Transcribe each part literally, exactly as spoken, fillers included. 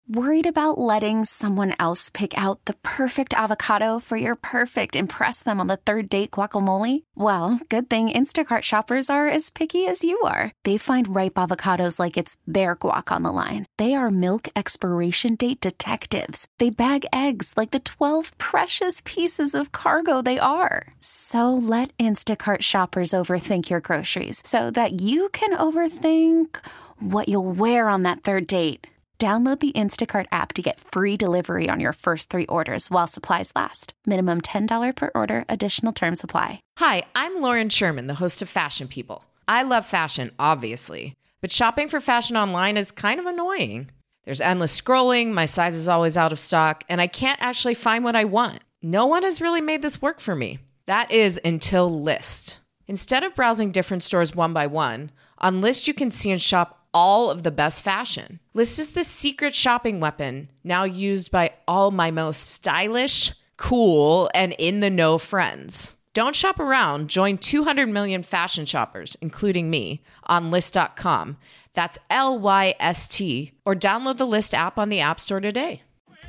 Worried about letting someone else pick out the perfect avocado for your perfect impress them on the third date guacamole? Well, good thing Instacart shoppers are as picky as you are. They find ripe avocados like it's their guac on the line. They are milk expiration date detectives. They bag eggs like the twelve precious pieces of cargo they are. So let Instacart shoppers overthink your groceries so that you can overthink what you'll wear on that third date. Download the Instacart app to get free delivery on your first three orders while supplies last. Minimum ten dollars per order. Additional terms apply. Hi, I'm Lauren Sherman, the host of Fashion People. I love fashion, obviously, but shopping for fashion online is kind of annoying. There's endless scrolling, my size is always out of stock, and I can't actually find what I want. No one has really made this work for me. That is until Lyst. Instead of browsing different stores one by one, on Lyst you can see and shop all of the best fashion. Lyst is the secret shopping weapon now used by all my most stylish, cool, and in-the-know friends. Don't shop around. Join two hundred million fashion shoppers, including me, on Lyst dot com. That's L Y S T. Or download the Lyst app on the App Store today.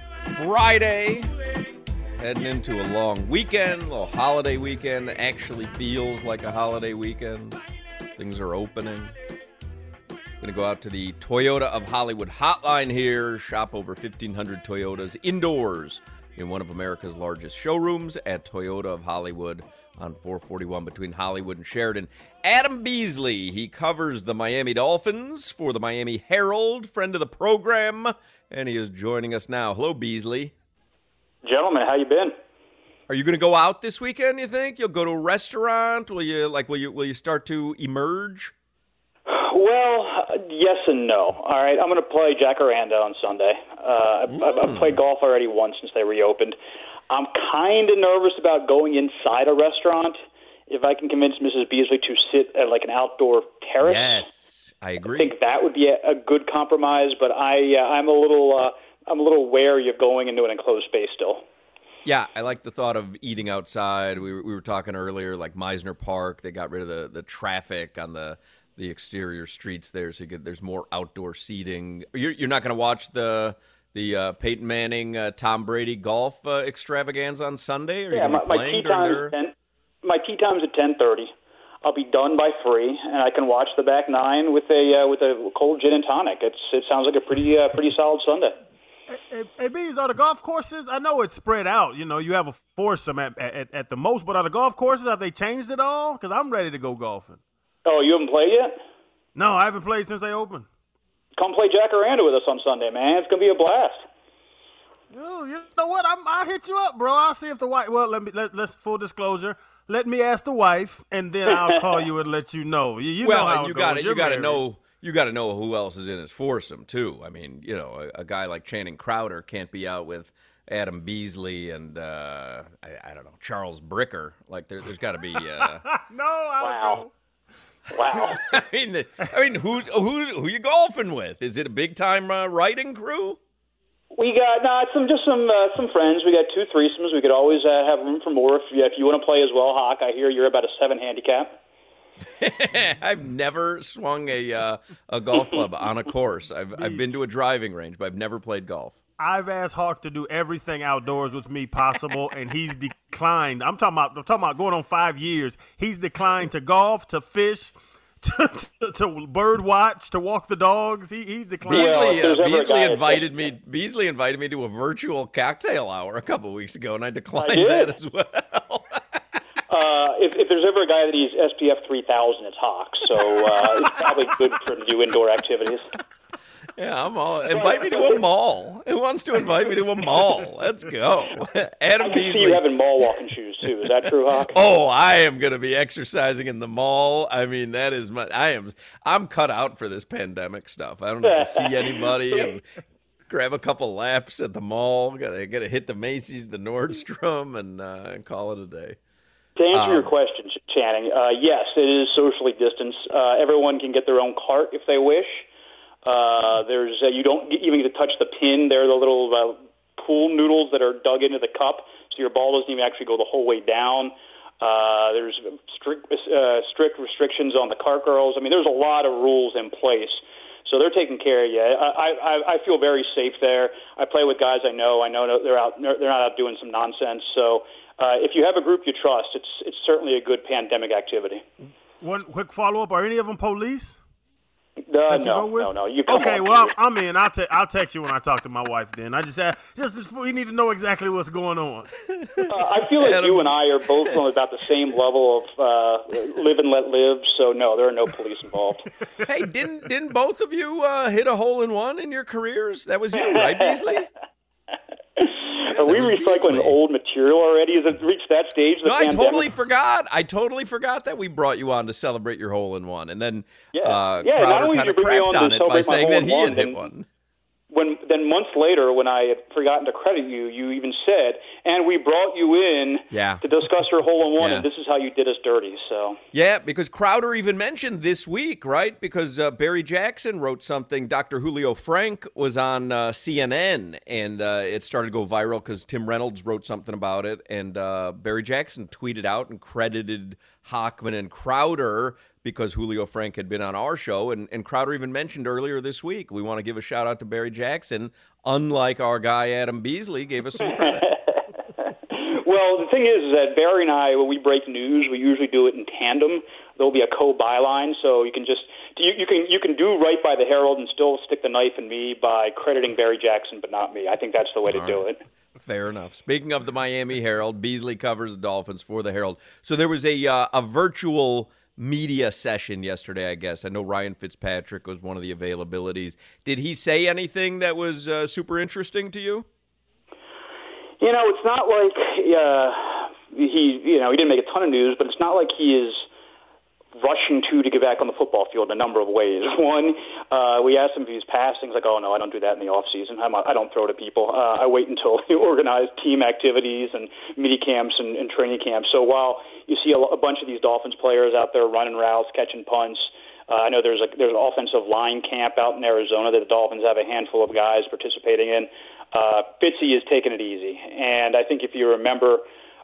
Friday, heading into a long weekend, a little holiday weekend. Actually feels like a holiday weekend. Things are opening. Going to go out to the Toyota of Hollywood hotline here. Shop over fifteen hundred Toyotas indoors in one of America's largest showrooms at Toyota of Hollywood on four forty-one between Hollywood and Sheridan. Adam Beasley, he covers the Miami Dolphins for the Miami Herald, friend of the program, and he is joining us now. Hello, Beasley. Gentlemen, how you been? Are you going to go out this weekend, you think? You'll go to a restaurant? Will you like will you will you start to emerge? Well, yes and no. All right, I'm going to play Jacaranda on Sunday. Uh, I've, mm. I've played golf already once since they reopened. I'm kind of nervous about going inside a restaurant if I can convince Missus Beasley to sit at like an outdoor terrace. Yes, I agree. I think that would be a, a good compromise, but I, uh, I'm a little, uh, I'm a little wary of going into an enclosed space still. Yeah, I like the thought of eating outside. We were, we were talking earlier, like Meisner Park. They got rid of the, the traffic on the. the exterior streets there, so you get, there's more outdoor seating. You're, you're not going to watch the the uh, Peyton Manning, uh, Tom Brady golf uh, extravaganza on Sunday? Are yeah, you going to be my, playing my tea during time their... ten, my tea time's at ten thirty. I'll be done by three, and I can watch the back nine with a uh, with a cold gin and tonic. It's it sounds like a pretty uh, pretty solid Sunday. Hey, hey, Bees, are the golf courses? I know it's spread out. You know, you have a foursome at, at at the most, but are the golf courses, have they changed it all? Because I'm ready to go golfing. Oh, you haven't played yet? No, I haven't played since they opened. Come play Jacaranda with us on Sunday, man. It's gonna be a blast. Oh, you know what? I'm, I'll hit you up, bro. I'll see if the wife. Well, let me let, let's full disclosure. Let me ask the wife, and then I'll call you and let you know. You, you well, know how you it got goes. You You're got to married. know. You got to know who else is in his foursome too. I mean, you know, a, a guy like Channing Crowder can't be out with Adam Beasley and uh, I, I don't know, Charles Bricker. Like there, there's got to be. Uh... no, I'll wow. go. Wow. I mean, the, I mean, who's who? Who you golfing with? Is it a big time uh, writing crew? We got nah, some just some uh, some friends. We got two threesomes. We could always uh, have room for more if you, if you want to play as well, Hawk. I hear you're about a seven handicap. I've never swung a uh, a golf club on a course. I've I've been to a driving range, but I've never played golf. I've asked Hawk to do everything outdoors with me possible, and he's declined. I'm talking about I'm talking about going on five years. He's declined to golf, to fish, to, to, to bird watch, to walk the dogs. He, he's declined. Beasley, Well, uh, if there's ever a Beasley guy invited that- me. Beasley invited me to a virtual cocktail hour a couple weeks ago, and I declined I did. that as well. Uh, if, if there's ever a guy that needs S P F three thousand, it's Hawk. So uh, it's probably good for him to do indoor activities. Yeah, I'm all. Invite me to a mall. Who wants to invite me to a mall? Let's go. Adam I can Beasley. see you having mall walking shoes too. Is that true, Hawk? Oh, I am going to be exercising in the mall. I mean, that is my. I am. I'm cut out for this pandemic stuff. I don't have to see anybody and grab a couple laps at the mall. Got to got to hit the Macy's, the Nordstrom, and uh, and call it a day. To answer Um, your question, Channing, uh, yes, it is socially distanced. Uh, everyone can get their own cart if they wish. Uh, there's uh, you don't get, even get to touch the pin. They're the little uh, pool noodles that are dug into the cup, so your ball doesn't even actually go the whole way down. Uh, there's strict uh, strict restrictions on the cart girls. I mean, there's a lot of rules in place. So they're taking care of you. I, I, I feel very safe there. I play with guys I know. I know they're out. They're not out doing some nonsense. So uh, if you have a group you trust, it's it's certainly a good pandemic activity. One quick follow up: are any of them police? Uh, no, no, no. You come okay, on, well, I'm, I'm in. I'll, te- I'll text you when I talk to my wife then. I just uh, just we need to know exactly what's going on. uh, I feel like you and I are both on about the same level of uh, live and let live, so no, there are no police involved. Hey, didn't didn't both of you uh, hit a hole-in-one in your careers? That was you, right, Beasley? Yeah, are we recycling Beasley. old material already? Has it reached that stage? No, I pandemic? totally forgot. I totally forgot that we brought you on to celebrate your hole-in-one, and then yeah, uh, yeah. Crowder Not only did you bring me on, on to it by celebrate saying my that he hole-in-one, had hit then, one. When then months later, when I had forgotten to credit you, you even said, "And we brought you in yeah. to discuss your hole-in-one, yeah. and this is how you did us dirty." So yeah, because Crowder even mentioned this week, right? Because uh, Barry Jackson wrote something. Doctor Julio Frank was on uh, C N N, and uh, it started to go viral because Tim Reynolds wrote something about it, and uh, Barry Jackson tweeted out and credited Hochman and Crowder because Julio Frank had been on our show, and, and Crowder even mentioned earlier this week, we want to give a shout-out to Barry Jackson, unlike our guy Adam Beasley gave us some credit. Well, the thing is, is that Barry and I, when we break news, we usually do it in tandem. There'll be a co-byline, so you can just you, you can you can do right by the Herald and still stick the knife in me by crediting Barry Jackson, but not me. I think that's the way to All do right. it. Fair enough. Speaking of the Miami Herald, Beasley covers the Dolphins for the Herald. So there was a uh, a virtual media session yesterday, I guess. I know Ryan Fitzpatrick was one of the availabilities. Did he say anything that was uh, super interesting to you? You know, it's not like uh, he, you know, he didn't make a ton of news, but it's not like he is rushing to to get back on the football field in a number of ways. One, uh, we asked him if he was passing. He's like, oh, no, I don't do that in the off season. I'm, I don't throw to people. Uh, I wait until we organize team activities and mini camps and, and training camps. So while you see a, a bunch of these Dolphins players out there running routes, catching punts, uh, I know there's a, there's an offensive line camp out in Arizona that the Dolphins have a handful of guys participating in. Uh, Fitzy is taking it easy. And I think if you remember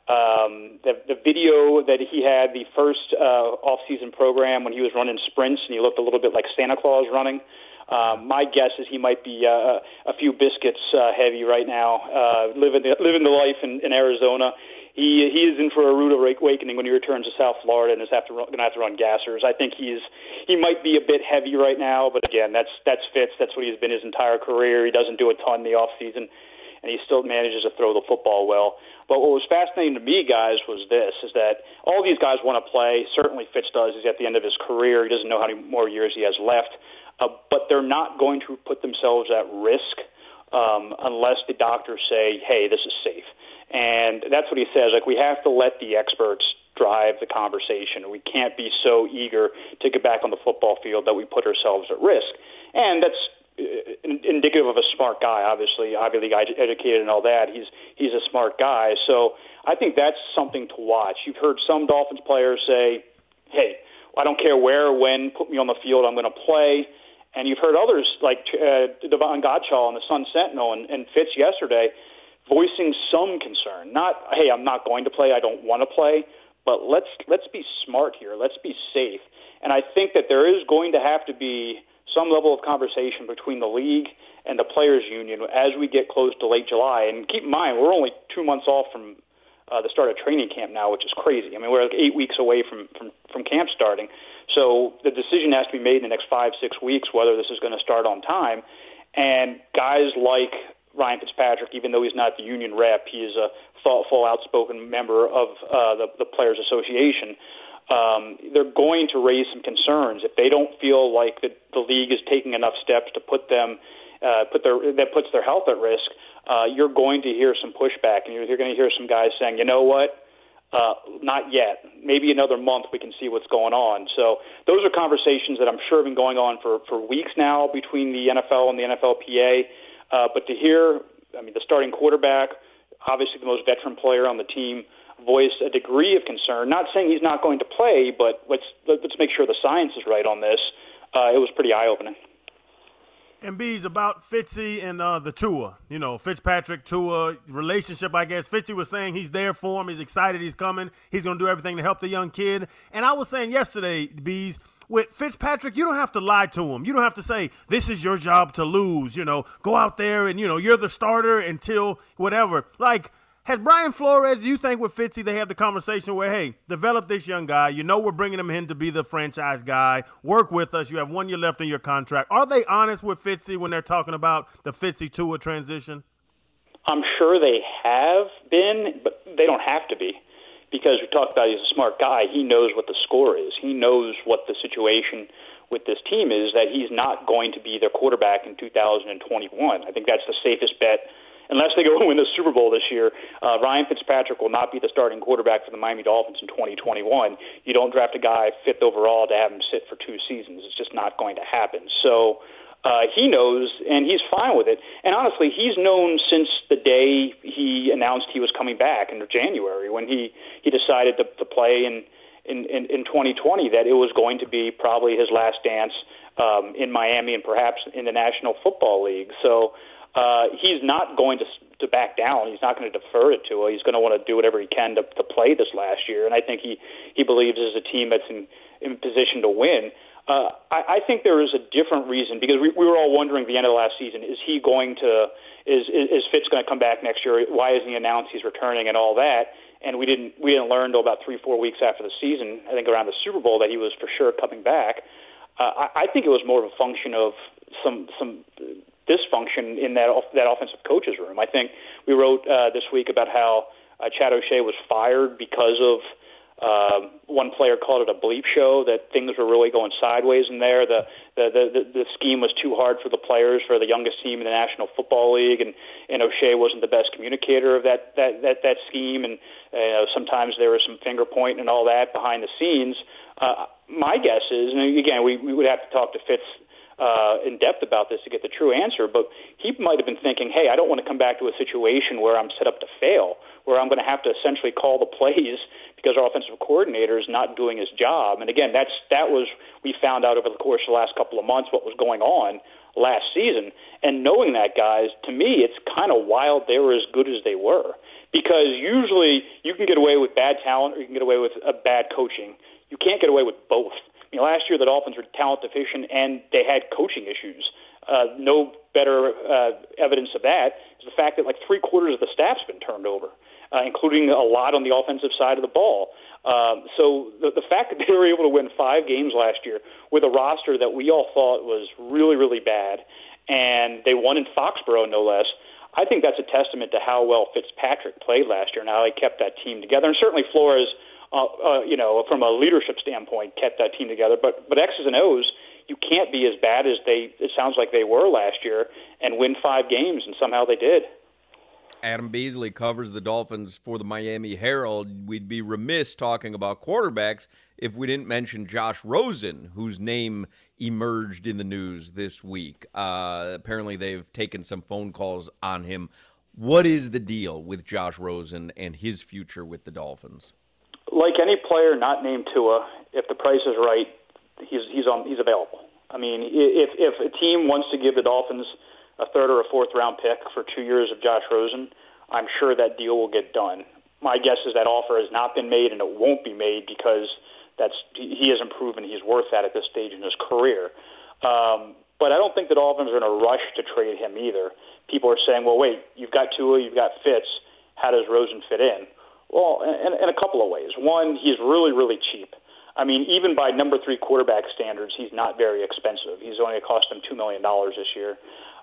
um, the, the video that he had, the first uh, off-season program when he was running sprints and he looked a little bit like Santa Claus running, uh, my guess is he might be uh, a few biscuits uh, heavy right now, uh, living, the, living the life in, in Arizona. He he is in for a rude awakening when he returns to South Florida and is have to going to have to run gassers. I think he's he might be a bit heavy right now, but again, that's that's Fitz. That's what he's been his entire career. He doesn't do a ton in the off season, and he still manages to throw the football well. But what was fascinating to me, guys, was this: is that all these guys want to play. Certainly, Fitz does. He's at the end of his career. He doesn't know how many more years he has left, uh, but they're not going to put themselves at risk um, unless the doctors say, "Hey, this is safe." And that's what he says. Like, we have to let the experts drive the conversation. We can't be so eager to get back on the football field that we put ourselves at risk. And that's indicative of a smart guy, obviously, Ivy League educated and all that. He's he's a smart guy. So I think that's something to watch. You've heard some Dolphins players say, hey, I don't care where or when, put me on the field, I'm going to play. And you've heard others like uh, Devon Godchall and the Sun Sentinel and, and Fitz yesterday voicing some concern. Not, hey, I'm not going to play, I don't want to play, but let's let's be smart here. Let's be safe. And I think that there is going to have to be some level of conversation between the league and the players' union as we get close to late July. And keep in mind, we're only two months off from uh, the start of training camp now, which is crazy. I mean, we're like eight weeks away from, from, from camp starting. So the decision has to be made in the next five, six weeks whether this is going to start on time. And guys like Ryan Fitzpatrick, even though he's not the union rep, he is a thoughtful, outspoken member of uh, the, the Players Association. Um, they're going to raise some concerns if they don't feel like the, the league is taking enough steps to put them, uh, put their that puts their health at risk. Uh, you're going to hear some pushback, and you're, you're going to hear some guys saying, "You know what? Uh, not yet. Maybe another month we can see what's going on." So those are conversations that I'm sure have been going on for for weeks now between the N F L and the N F L P A. Uh, but to hear, I mean, the starting quarterback, obviously the most veteran player on the team, voice a degree of concern, not saying he's not going to play, but let's let's make sure the science is right on this. Uh, it was pretty eye-opening. And B's about Fitzy and uh, the Tua, you know, Fitzpatrick, Tua relationship, I guess. Fitzy was saying he's there for him. He's excited he's coming. He's going to do everything to help the young kid. And I was saying yesterday, B's, with Fitzpatrick, you don't have to lie to him. You don't have to say, this is your job to lose, you know, go out there and, you know, you're the starter until whatever. Like, has Brian Flores, do you think with Fitzy, they have the conversation where, hey, develop this young guy. You know we're bringing him in to be the franchise guy. Work with us. You have one year left in your contract. Are they honest with Fitzy when they're talking about the Fitzy-Tua transition? I'm sure they have been, but they don't have to be. Because we talked about he's a smart guy. He knows what the score is. He knows what the situation with this team is, that he's not going to be their quarterback in two thousand twenty-one. I think that's the safest bet. Unless they go and win the Super Bowl this year, uh, Ryan Fitzpatrick will not be the starting quarterback for the Miami Dolphins in twenty twenty-one. You don't draft a guy fifth overall to have him sit for two seasons. It's just not going to happen. So uh, he knows, and he's fine with it. And honestly, he's known since the day he announced he was coming back in January, when he, he decided to, to play in, in, in, in twenty twenty, that it was going to be probably his last dance um, in Miami and perhaps in the National Football League. So Uh, he's not going to to back down. He's not going to defer it to it. He's going to want to do whatever he can to, to play this last year. And I think he, he believes this is a team that's in, in position to win. Uh, I, I think there is a different reason, because we, we were all wondering at the end of the last season, is he going to, is, is, is Fitz going to come back next year? Why isn't he announced he's returning and all that? And we didn't, we didn't learn until about three, four weeks after the season, I think around the Super Bowl, that he was for sure coming back. Uh, I, I think it was more of a function of some, some, dysfunction in that that offensive coach's room. I think we wrote uh, this week about how uh, Chad O'Shea was fired because of uh, one player called it a bleep show, that things were really going sideways in there. The the, the the scheme was too hard for the players, for the youngest team in the National Football League, and, and O'Shea wasn't the best communicator of that that that, that scheme, and uh, sometimes there was some finger pointing and all that behind the scenes. Uh, my guess is, and again, we, we would have to talk to Fitz Uh, in depth about this to get the true answer, but he might have been thinking, hey, I don't want to come back to a situation where I'm set up to fail, where I'm going to have to essentially call the plays because our offensive coordinator is not doing his job. And again, that's that was we found out over the course of the last couple of months what was going on last season. And knowing that, guys, to me, it's kind of wild they were as good as they were, because usually you can get away with bad talent or you can get away with a bad coaching. You can't get away with both. You know, last year the Dolphins were talent deficient and they had coaching issues. Uh, no better uh, evidence of that is the fact that like three quarters of the staff's been turned over, uh, including a lot on the offensive side of the ball. Um, so the, the fact that they were able to win five games last year with a roster that we all thought was really, really bad, and they won in Foxborough, no less, I think that's a testament to how well Fitzpatrick played last year and how he kept that team together. And certainly Flores, Uh, uh, you know, from a leadership standpoint, kept that team together. But but X's and O's, you can't be as bad as they, it sounds like they were last year, and win five games, and somehow they did. Adam Beasley covers the Dolphins for the Miami Herald. We'd be remiss talking about quarterbacks if we didn't mention Josh Rosen, whose name emerged in the news this week. Uh, apparently they've taken some phone calls on him. What is the deal with Josh Rosen and his future with the Dolphins? Like any player not named Tua, if the price is right, he's he's on he's available. I mean, if if a team wants to give the Dolphins a third or a fourth round pick for two years of Josh Rosen, I'm sure that deal will get done. My guess is that offer has not been made, and it won't be made because that's he hasn't proven he's worth that at this stage in his career. Um, but I don't think the Dolphins are in a rush to trade him either. People are saying, well, wait, you've got Tua, you've got Fitz. How does Rosen fit in? Well, in, in a couple of ways. One, he's really, really cheap. I mean, even by number three quarterback standards, he's not very expensive. He's only cost them two million dollars this year.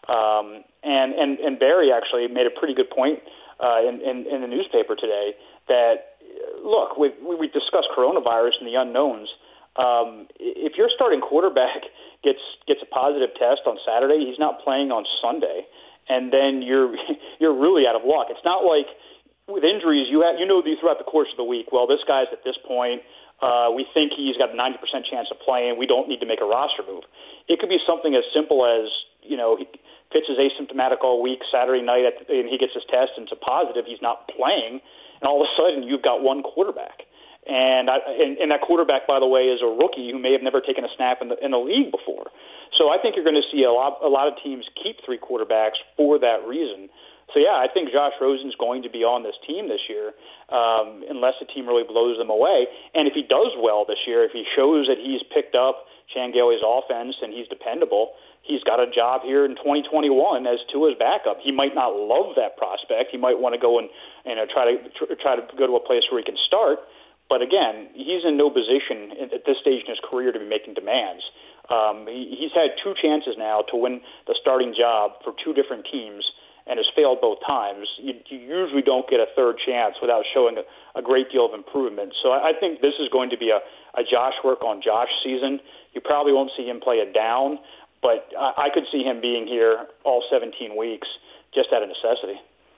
Um, and, and, and Barry actually made a pretty good point uh, in, in, in the newspaper today that, look, we, we discussed coronavirus and the unknowns. Um, if your starting quarterback gets gets a positive test on Saturday, he's not playing on Sunday, and then you're you're really out of luck. It's not like with injuries, you have, you know throughout the course of the week, well, this guy's at this point, uh, we think he's got a ninety percent chance of playing. We don't need to make a roster move. It could be something as simple as, you know, he, Fitz is asymptomatic all week, Saturday night, at, and he gets his test, and it's a positive, he's not playing, and all of a sudden you've got one quarterback. And, I, and, and that quarterback, by the way, is a rookie who may have never taken a snap in the, in the league before. So I think you're going to see a lot, a lot of teams keep three quarterbacks for that reason. So, yeah, I think Josh Rosen's going to be on this team this year um, unless the team really blows them away. And if he does well this year, if he shows that he's picked up Chan Gailey's offense and he's dependable, he's got a job here in twenty twenty-one as Tua's backup. He might not love that prospect. He might want to go and you know try to try to go to a place where he can start. But again, he's in no position at this stage in his career to be making demands. Um, he, he's had two chances now to win the starting job for two different teams and has failed both times. You, you usually don't get a third chance without showing a, a great deal of improvement. So I, I think this is going to be a, a Josh work on Josh season. You probably won't see him play it down, but I, I could see him being here all seventeen weeks just out of necessity.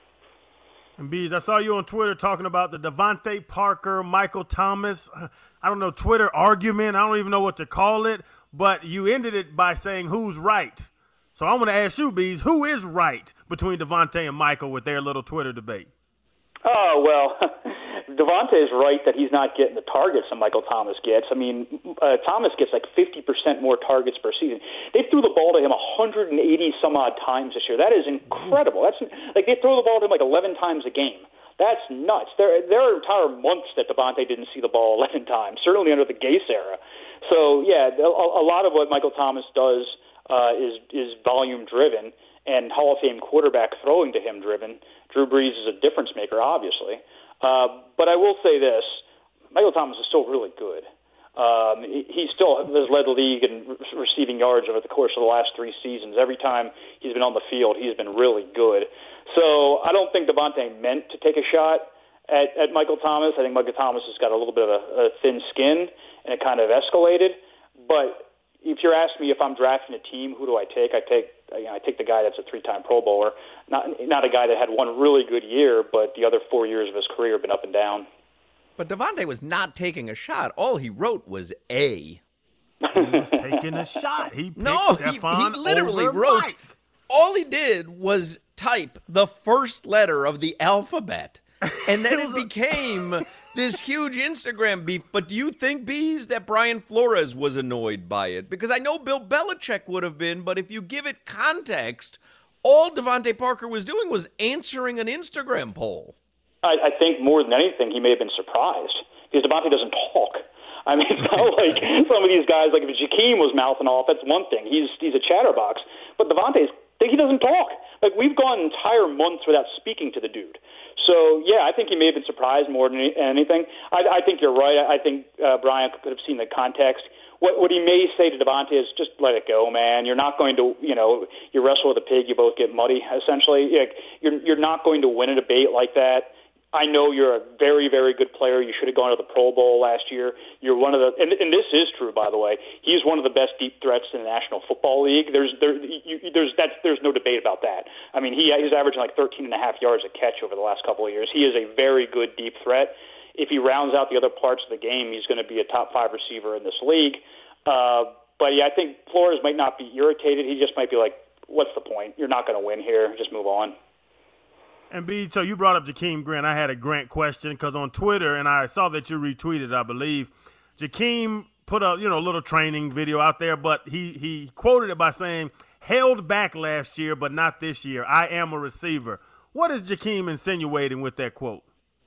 And Bees, I saw you on Twitter talking about the Devontae Parker, Michael Thomas, I don't know, Twitter argument. I don't even know what to call it, but you ended it by saying who's right. So I want to ask you, Bees, who is right between Devontae and Michael with their little Twitter debate? Oh, well, Devontae is right that he's not getting the targets that Michael Thomas gets. I mean, uh, Thomas gets like fifty percent more targets per season. They threw the ball to him one hundred eighty some odd times this year. That is incredible. That's like they throw the ball to him like eleven times a game. That's nuts. There, there are entire months that Devontae didn't see the ball eleven times, certainly under the Gase era. So, yeah, a, a lot of what Michael Thomas does uh, is, is volume-driven and Hall of Fame quarterback throwing to him driven. Drew Brees is a difference maker, obviously. Uh, but I will say this, Michael Thomas is still really good. Um, he, he still has led the league in re- receiving yards over the course of the last three seasons. Every time he's been on the field, he's been really good. So I don't think Devontae meant to take a shot at, at Michael Thomas. I think Michael Thomas has got a little bit of a, a thin skin, and it kind of escalated. But if you're asking me if I'm drafting a team, who do I take? I take you know, I take the guy that's a three-time Pro Bowler, not not a guy that had one really good year, but the other four years of his career have been up and down. But Devontae was not taking a shot. All he wrote was A. He was taking a shot. He picked no, he, Stephon he literally over wrote. Mike. All he did was type the first letter of the alphabet, and then it became this huge Instagram beef. But do you think, Bees, that Brian Flores was annoyed by it? Because I know Bill Belichick would have been, but if you give it context, all Devontae Parker was doing was answering an Instagram poll. I, I think more than anything, he may have been surprised because Devontae doesn't talk. I mean, it's not like some of these guys, like if Jakeem was mouthing off, that's one thing. He's he's a chatterbox. But Devontae's, he doesn't talk. Like, we've gone entire months without speaking to the dude. So, yeah, I think he may have been surprised more than anything. I, I think you're right. I think uh, Brian could have seen the context. What, what he may say to Devontae is just let it go, man. You're not going to, you know, you wrestle with a pig, you both get muddy, essentially. You're, you're not going to win a debate like that. I know you're a very, very good player. You should have gone to the Pro Bowl last year. You're one of the, and, and this is true, by the way. He's one of the best deep threats in the National Football League. There's, there, you, there's, that's, there's no debate about that. I mean, he, he's averaging like thirteen and a half yards a catch over the last couple of years. He is a very good deep threat. If he rounds out the other parts of the game, he's going to be a top five receiver in this league. Uh, but yeah, I think Flores might not be irritated. He just might be like, "What's the point? You're not going to win here. Just move on." And B, so you brought up Jakeem Grant. I had a Grant question because on Twitter, and I saw that you retweeted, I believe, Jakeem put a you know little training video out there, but he he quoted it by saying, "Held back last year, but not this year. I am a receiver." What is Jakeem insinuating with that quote?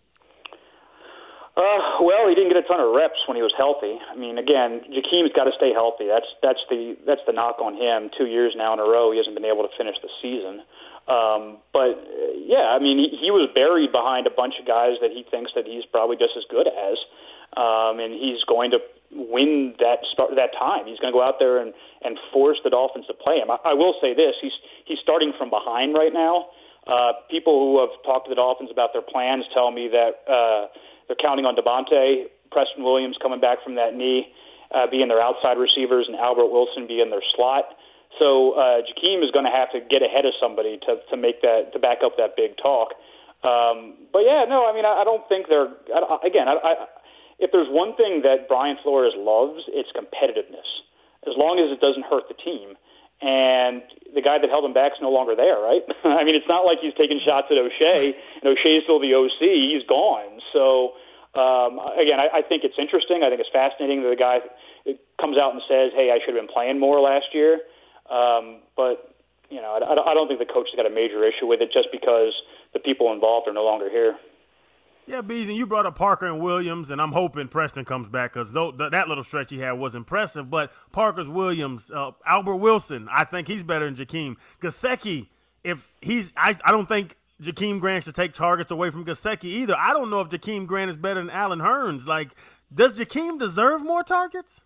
Uh, well, he didn't get a ton of reps when he was healthy. I mean, again, Jakeem's got to stay healthy. That's that's the that's the knock on him. Two years now in a row, he hasn't been able to finish the season. Um, but, uh, yeah, I mean, he, he was buried behind a bunch of guys that he thinks that he's probably just as good as, um, and he's going to win that start that time. He's going to go out there and, and force the Dolphins to play him. I, I will say this, he's he's starting from behind right now. Uh, people who have talked to the Dolphins about their plans tell me that uh, they're counting on Devontae, Preston Williams coming back from that knee, uh, being their outside receivers, and Albert Wilson being their slot. So uh, Jakeem is going to have to get ahead of somebody to, to make that to back up that big talk. Um, but yeah, no, I mean, I, I don't think they're I, again. I, I, if there's one thing that Brian Flores loves, it's competitiveness. As long as it doesn't hurt the team, and the guy that held him back is no longer there, right? I mean, it's not like he's taking shots at O'Shea, and O'Shea's still the O C. He's gone. So um, again, I, I think it's interesting. I think it's fascinating that the guy comes out and says, "Hey, I should have been playing more last year." Um, but, you know, I, I don't think the coach has got a major issue with it just because the people involved are no longer here. Yeah, Bees, and you brought up Parker and Williams, and I'm hoping Preston comes back because th- that little stretch he had was impressive. But Parker's Williams, uh, Albert Wilson, I think he's better than Jakeem. Gesicki, if he's, I, I don't think Jakeem Grant should take targets away from Gesicki either. I don't know if Jakeem Grant is better than Allen Hurns. Like, does Jakeem deserve more targets?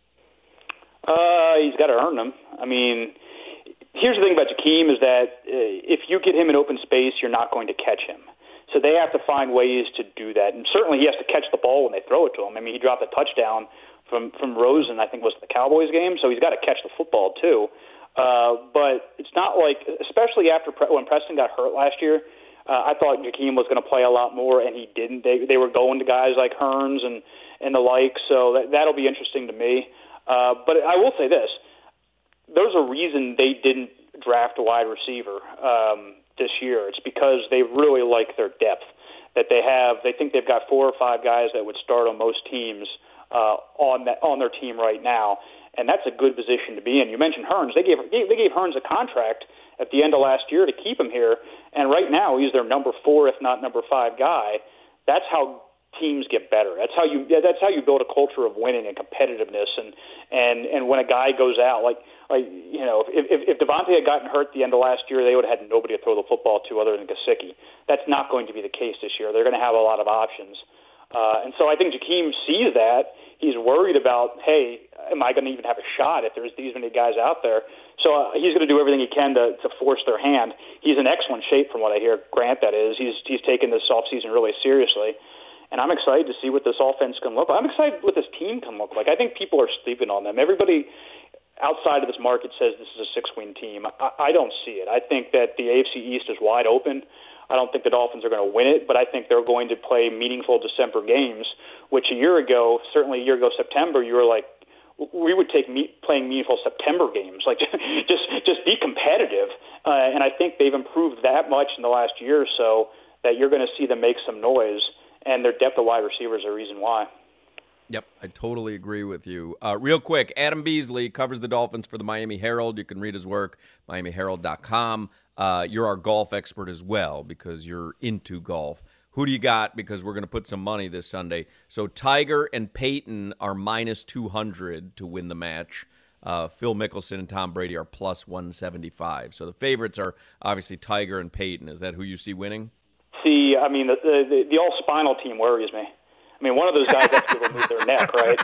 Uh, he's got to earn them. I mean, here's the thing about Jakeem is that uh, if you get him in open space, you're not going to catch him. So they have to find ways to do that. And certainly he has to catch the ball when they throw it to him. I mean, he dropped a touchdown from, from Rosen, I think was the Cowboys game, so he's got to catch the football too. Uh, but it's not like, especially after Pre- when Preston got hurt last year, uh, I thought Jakeem was going to play a lot more, and he didn't. They they were going to guys like Hurns and, and the like, so that, that'll be interesting to me. Uh, but I will say this. There's a reason they didn't draft a wide receiver um, this year. It's because they really like their depth that they have. They think they've got four or five guys that would start on most teams uh, on that on their team right now, and that's a good position to be in. You mentioned Hurns. They gave they gave Hurns a contract at the end of last year to keep him here, and right now he's their number four, if not number five guy. That's how teams get better. That's how you that's how you build a culture of winning and competitiveness. And and and when a guy goes out, like. Like, you know, if, if, if Devontae had gotten hurt at the end of last year, they would have had nobody to throw the football to other than Gesicki. That's not going to be the case this year. They're going to have a lot of options. Uh, and so I think Jakeem sees that. He's worried about, hey, am I going to even have a shot if there's these many guys out there? So uh, he's going to do everything he can to, to force their hand. He's in excellent shape from what I hear, Grant, that is. He's, he's taken this offseason really seriously. And I'm excited to see what this offense can look like. I'm excited what this team can look like. I think people are sleeping on them. Everybody outside of this market says this is a six-win team. I, I don't see it. I think that the A F C East is wide open. I don't think the Dolphins are going to win it, but I think they're going to play meaningful December games, which a year ago, certainly a year ago September, you were like, we would take me, playing meaningful September games. Like, just just be competitive. Uh, and I think they've improved that much in the last year or so that you're going to see them make some noise, and their depth of wide receivers are a reason why. Yep, I totally agree with you. Uh, real quick, Adam Beasley covers the Dolphins for the Miami Herald. You can read his work, miami herald dot com. Uh, you're our golf expert as well because you're into golf. Who do you got? Because we're going to put some money this Sunday. So Tiger and Peyton are minus two hundred to win the match. Uh, Phil Mickelson and Tom Brady are plus one seventy-five. So the favorites are obviously Tiger and Peyton. Is that who you see winning? See, I mean, the the, the all-spinal team worries me. I mean, one of those guys has to remove their neck, right?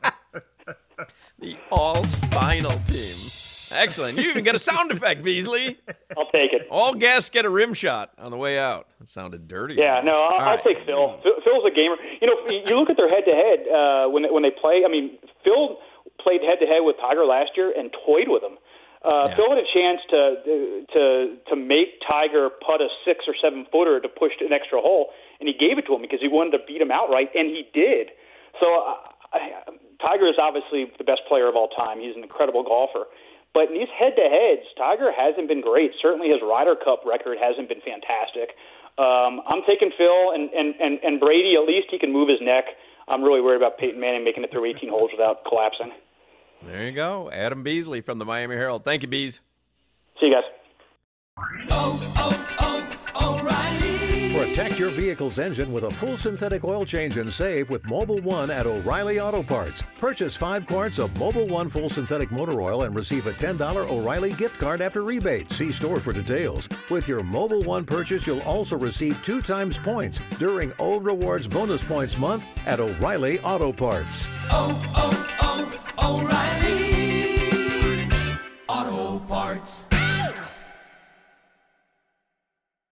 The all-spinal team. Excellent. You even got a sound effect, Beasley. I'll take it. All guests get a rim shot on the way out. That sounded dirty. Yeah, no, I'll, I'll right. take Phil. Phil's a gamer. You know, you look at their head-to-head uh, when, when they play. I mean, Phil played head-to-head with Tiger last year and toyed with him. Uh, yeah. Phil had a chance to to to make Tiger putt a six or seven footer to push an extra hole, and he gave it to him because he wanted to beat him outright, and he did. So uh, I, Tiger is obviously the best player of all time. He's an incredible golfer. But in these head-to-heads, Tiger hasn't been great. Certainly his Ryder Cup record hasn't been fantastic. Um, I'm taking Phil, and, and, and, and Brady, at least he can move his neck. I'm really worried about Peyton Manning making it through eighteen holes without collapsing. There you go. Adam Beasley from the Miami Herald. Thank you, Bees. See you guys. Oh, oh, oh, O'Reilly. Protect your vehicle's engine with a full synthetic oil change and save with Mobil one at O'Reilly Auto Parts. Purchase five quarts of Mobil one full synthetic motor oil and receive a ten dollars O'Reilly gift card after rebate. See store for details. With your Mobil one purchase, you'll also receive two times points during O Rewards Bonus Points Month at O'Reilly Auto Parts. Oh, oh, oh, O'Reilly.